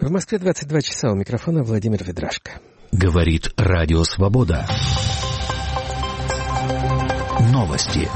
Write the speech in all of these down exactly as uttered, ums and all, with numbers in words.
В Москве двадцать два часа, у микрофона Владимир Ведрашко. Говорит Радио Свобода. Новости.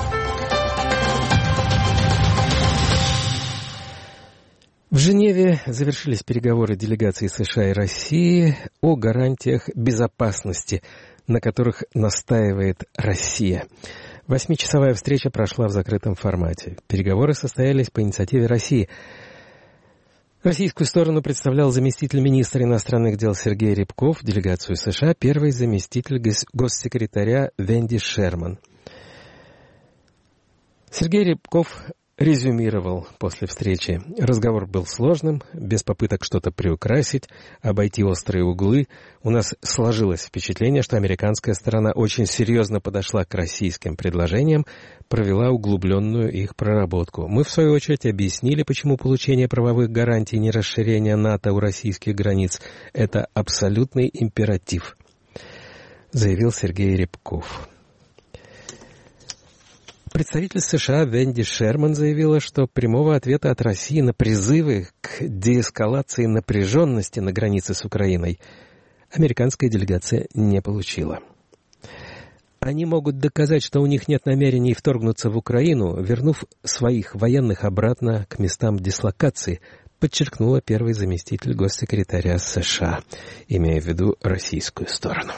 В Женеве завершились переговоры делегаций США и России о гарантиях безопасности, на которых настаивает Россия. Восьмичасовая встреча прошла в закрытом формате. Переговоры состоялись по инициативе России. Российскую сторону представлял заместитель министра иностранных дел Сергей Рябков, делегацию США первый заместитель госсекретаря Венди Шерман. Сергей Рябков резюмировал после встречи. Разговор был сложным, без попыток что-то приукрасить, обойти острые углы. У нас сложилось впечатление, что американская сторона очень серьезно подошла к российским предложениям, провела углубленную их проработку. Мы, в свою очередь, объяснили, почему получение правовых гарантий и нерасширение НАТО у российских границ – это абсолютный императив, заявил Сергей Рябков. Представитель США Венди Шерман заявила, что прямого ответа от России на призывы к деэскалации напряженности на границе с Украиной американская делегация не получила. Они могут доказать, что у них нет намерений вторгнуться в Украину, вернув своих военных обратно к местам дислокации, подчеркнула первый заместитель госсекретаря США, имея в виду российскую сторону.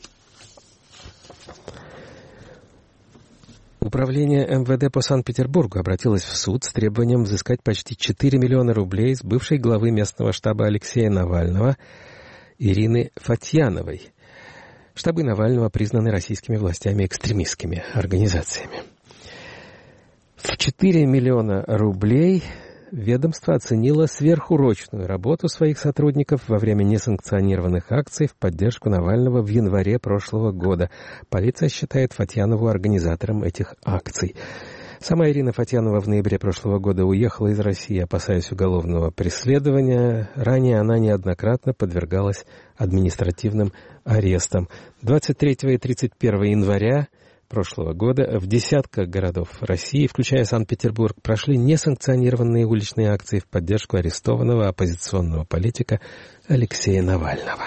Управление эм вэ дэ по Санкт-Петербургу обратилось в суд с требованием взыскать почти четыре миллиона рублей с бывшей главы местного штаба Алексея Навального Ирины Фатьяновой. Штабы Навального признаны российскими властями экстремистскими организациями. В четыре миллиона рублей ведомство оценило сверхурочную работу своих сотрудников во время несанкционированных акций в поддержку Навального в январе прошлого года. Полиция считает Фатьянову организатором этих акций. Сама Ирина Фатьянова в ноябре прошлого года уехала из России, опасаясь уголовного преследования. Ранее она неоднократно подвергалась административным арестам. двадцать третьего и тридцать первого января прошлого года в десятках городов России, включая Санкт-Петербург, прошли несанкционированные уличные акции в поддержку арестованного оппозиционного политика Алексея Навального.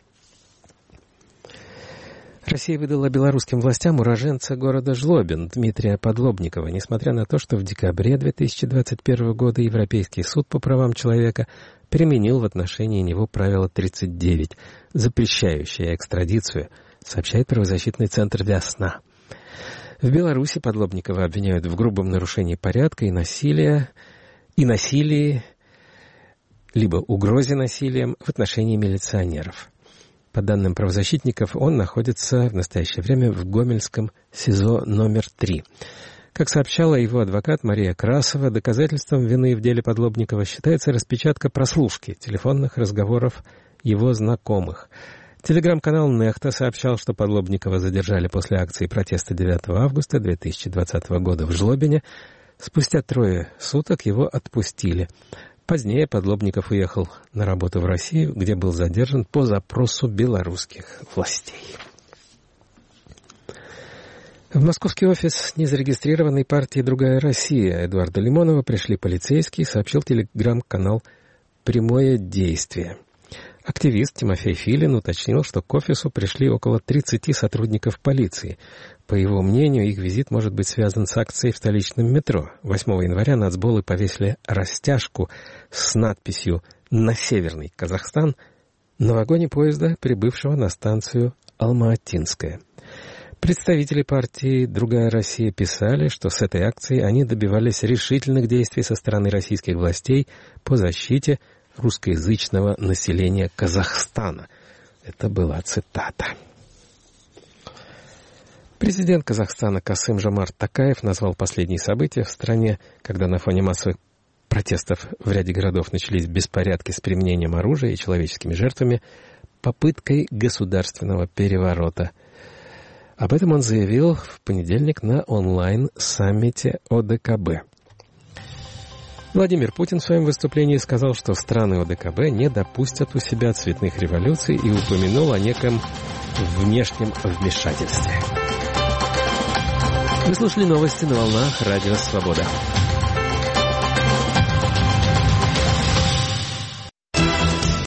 Россия выдала белорусским властям уроженца города Жлобин Дмитрия Подлобникова, несмотря на то, что в декабре две тысячи двадцать первого года Европейский суд по правам человека применил в отношении него правило тридцать девять, запрещающее экстрадицию, сообщает правозащитный центр «Весна». В Беларуси Подлобникова обвиняют в грубом нарушении порядка и насилия, и насилии, либо угрозе насилием в отношении милиционеров. По данным правозащитников, он находится в настоящее время в Гомельском СИЗО номер три. Как сообщала его адвокат Мария Красова, доказательством вины в деле Подлобникова считается распечатка прослушки телефонных разговоров его знакомых. Телеграм-канал «Нехта» сообщал, что Подлобникова задержали после акции протеста девятого августа две тысячи двадцатого года в Жлобине. Спустя трое суток его отпустили. Позднее Подлобников уехал на работу в Россию, где был задержан по запросу белорусских властей. В московский офис незарегистрированной партии «Другая Россия» Эдуарда Лимонова пришли полицейские, сообщил телеграм-канал «Прямое действие». Активист Тимофей Филин уточнил, что к офису пришли около тридцати сотрудников полиции. По его мнению, их визит может быть связан с акцией в столичном метро. восьмого января нацболы повесили растяжку с надписью «На Северный Казахстан» на вагоне поезда, прибывшего на станцию Алма-Атинская. Представители партии «Другая Россия» писали, что с этой акцией они добивались решительных действий со стороны российских властей по защите русскоязычного населения Казахстана. Это была цитата. Президент Казахстана Касым-Жомарт Токаев назвал последние события в стране, когда на фоне массовых протестов в ряде городов начались беспорядки с применением оружия и человеческими жертвами, попыткой государственного переворота. Об этом он заявил в понедельник на онлайн-саммите о дэ ка бэ. Владимир Путин в своем выступлении сказал, что страны о дэ ка бэ не допустят у себя цветных революций и упомянул о неком внешнем вмешательстве. Вы слушали новости на волнах Радио Свобода.